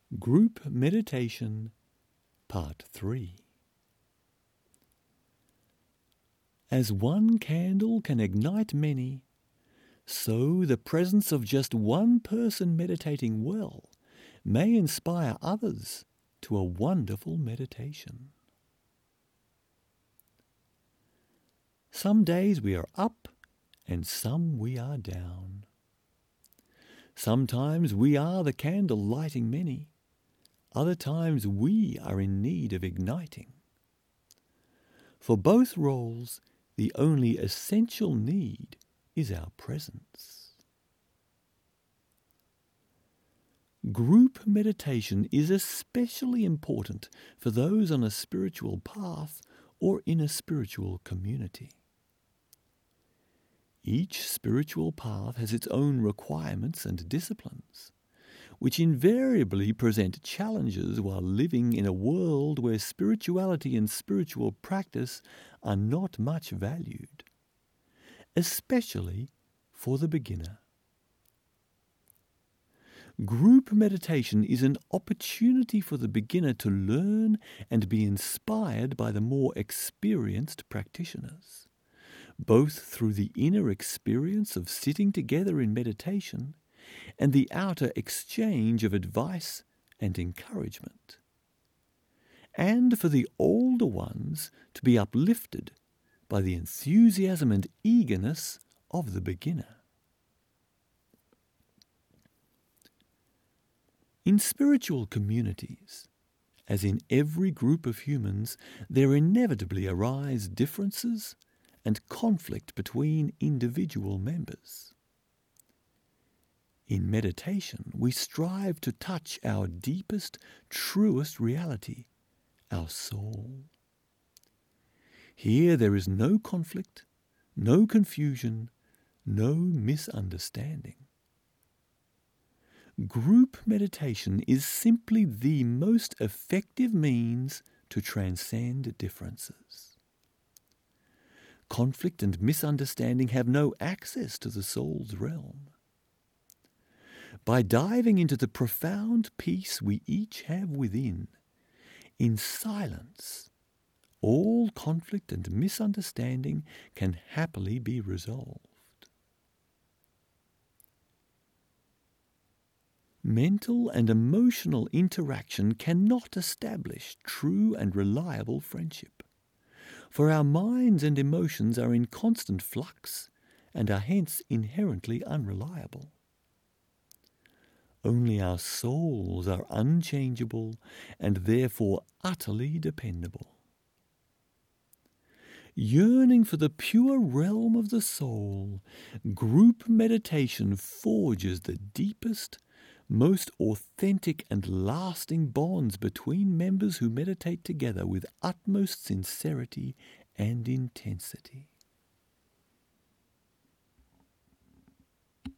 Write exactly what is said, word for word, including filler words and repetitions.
Group Meditation, Part three. As one candle can ignite many, so the presence of just one person meditating well may inspire others to a wonderful meditation. Some days we are up and some we are down. Sometimes we are the candle lighting many. Other times we are in need of igniting. For both roles, the only essential need is our presence. Group meditation is especially important for those on a spiritual path or in a spiritual community. Each spiritual path has its own requirements and disciplines, which invariably present challenges while living in a world where spirituality and spiritual practice are not much valued, especially for the beginner. Group meditation is an opportunity for the beginner to learn and be inspired by the more experienced practitioners, both through the inner experience of sitting together in meditation and the outer exchange of advice and encouragement, and for the older ones to be uplifted by the enthusiasm and eagerness of the beginner. In spiritual communities, as in every group of humans, there inevitably arise differences and conflict between individual members. In meditation, we strive to touch our deepest, truest reality, our soul. Here there is no conflict, no confusion, no misunderstanding. Group meditation is simply the most effective means to transcend differences. Conflict and misunderstanding have no access to the soul's realm. By diving into the profound peace we each have within, in silence, all conflict and misunderstanding can happily be resolved. Mental and emotional interaction cannot establish true and reliable friendship, for our minds and emotions are in constant flux and are hence inherently unreliable. Only our souls are unchangeable and therefore utterly dependable. Yearning for the pure realm of the soul, group meditation forges the deepest, most authentic and lasting bonds between members who meditate together with utmost sincerity and intensity.